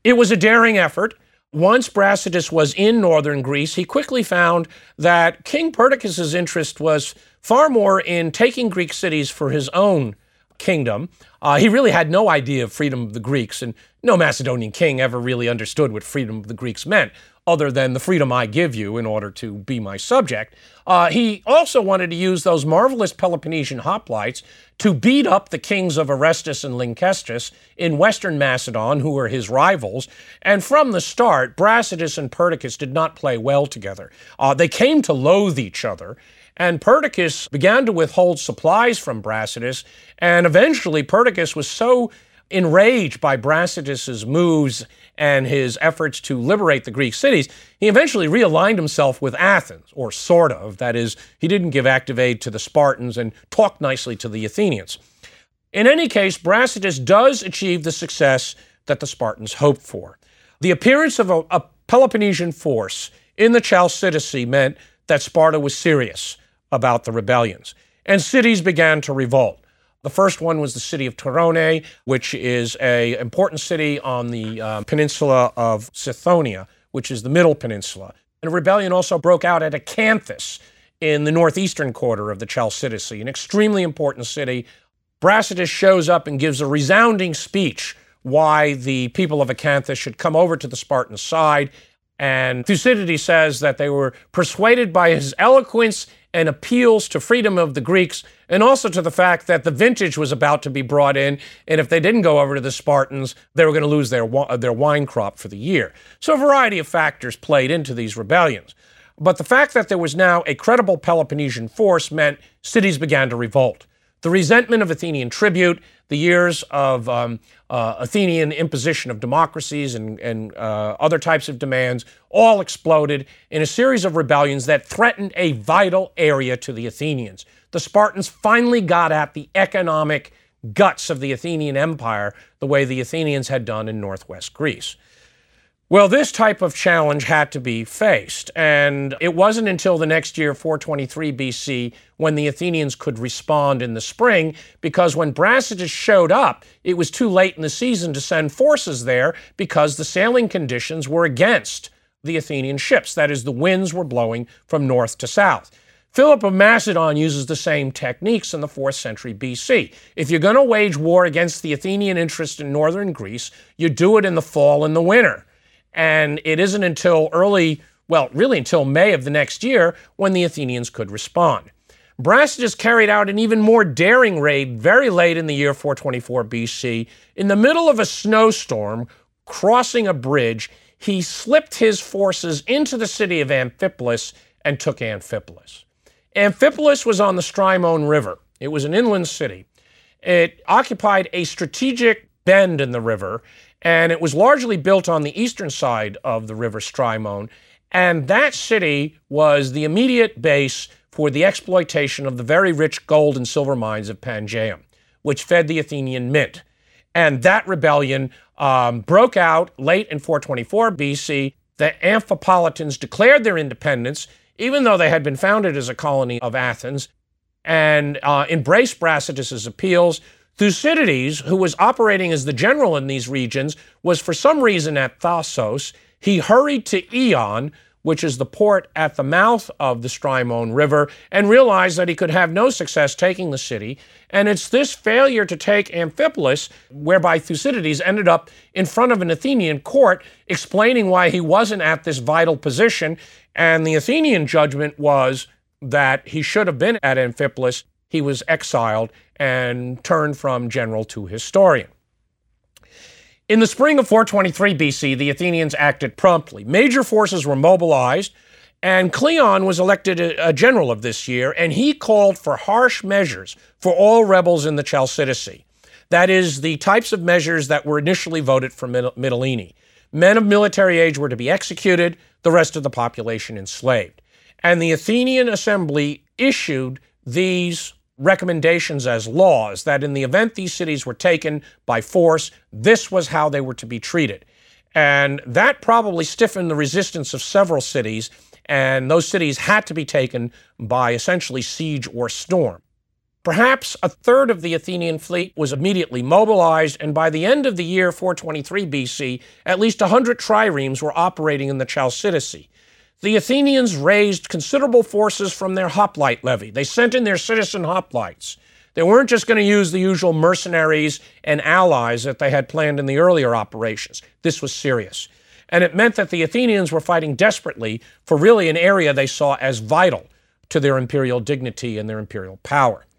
It was a daring effort. Once Brasidas was in northern Greece, he quickly found that King Perdiccas' interest was far more in taking Greek cities for his own kingdom. He really had no idea of freedom of the Greeks, and no Macedonian king ever really understood what freedom of the Greeks meant, other than the freedom I give you in order to be my subject. He also wanted to use those marvelous Peloponnesian hoplites to beat up the kings of Orestes and Lynkestis in western Macedon, who were his rivals. And from the start, Brasidas and Perdiccas did not play well together. They came to loathe each other, and Perdiccas began to withhold supplies from Brasidas, and eventually Perdiccas was so enraged by Brasidas' moves and his efforts to liberate the Greek cities, he eventually realigned himself with Athens, or sort of. That is, he didn't give active aid to the Spartans and talked nicely to the Athenians. In any case, Brasidas does achieve the success that the Spartans hoped for. The appearance of a Peloponnesian force in the Chalcidice meant that Sparta was serious about the rebellions, and cities began to revolt. The first one was the city of Torone, which is an important city on the peninsula of Sithonia, which is the middle peninsula. And a rebellion also broke out at Acanthus in the northeastern quarter of the Chalcidice, an extremely important city. Brasidas shows up and gives a resounding speech why the people of Acanthus should come over to the Spartan side. And Thucydides says that they were persuaded by his eloquence and appeals to freedom of the Greeks, and also to the fact that the vintage was about to be brought in, and if they didn't go over to the Spartans, they were going to lose their wine crop for the year. So a variety of factors played into these rebellions. But the fact that there was now a credible Peloponnesian force meant cities began to revolt. The resentment of Athenian tribute, the years of Athenian imposition of democracies and other types of demands all exploded in a series of rebellions that threatened a vital area to the Athenians. The Spartans finally got at the economic guts of the Athenian Empire the way the Athenians had done in northwest Greece. Well, this type of challenge had to be faced, and it wasn't until the next year, 423 BC, when the Athenians could respond in the spring, because when Brasidas showed up, it was too late in the season to send forces there because the sailing conditions were against the Athenian ships. That is, the winds were blowing from north to south. Philip of Macedon uses the same techniques in the 4th century BC. If you're going to wage war against the Athenian interest in northern Greece, you do it in the fall and the winter. And it isn't until until May of the next year when the Athenians could respond. Brasidas carried out an even more daring raid very late in the year 424 BC. In the middle of a snowstorm, crossing a bridge, he slipped his forces into the city of Amphipolis and took Amphipolis. Amphipolis was on the Strymon River. It was an inland city. It occupied a strategic bend in the river, and it was largely built on the eastern side of the river Strymon, and that city was the immediate base for the exploitation of the very rich gold and silver mines of Pangaeum, which fed the Athenian mint. And that rebellion broke out late in 424 BC. The Amphipolitans declared their independence, even though they had been founded as a colony of Athens, and embraced Brasidas' appeals. Thucydides, who was operating as the general in these regions, was for some reason at Thasos. He hurried to Eion, which is the port at the mouth of the Strymon River, and realized that he could have no success taking the city. And it's this failure to take Amphipolis, whereby Thucydides ended up in front of an Athenian court explaining why he wasn't at this vital position. And the Athenian judgment was that he should have been at Amphipolis. He was exiled and turned from general to historian. In the spring of 423 BC, the Athenians acted promptly. Major forces were mobilized, and Cleon was elected a general of this year, and he called for harsh measures for all rebels in the Chalcidice. That is, the types of measures that were initially voted for Mytilene. Men of military age were to be executed, the rest of the population enslaved. And the Athenian assembly issued these recommendations as laws, that in the event these cities were taken by force, this was how they were to be treated. And that probably stiffened the resistance of several cities, and those cities had to be taken by essentially siege or storm. Perhaps a third of the Athenian fleet was immediately mobilized, and by the end of the year 423 BC, at least 100 triremes were operating in the Chalcidice. The Athenians raised considerable forces from their hoplite levy. They sent in their citizen hoplites. They weren't just going to use the usual mercenaries and allies that they had planned in the earlier operations. This was serious. And it meant that the Athenians were fighting desperately for really an area they saw as vital to their imperial dignity and their imperial power.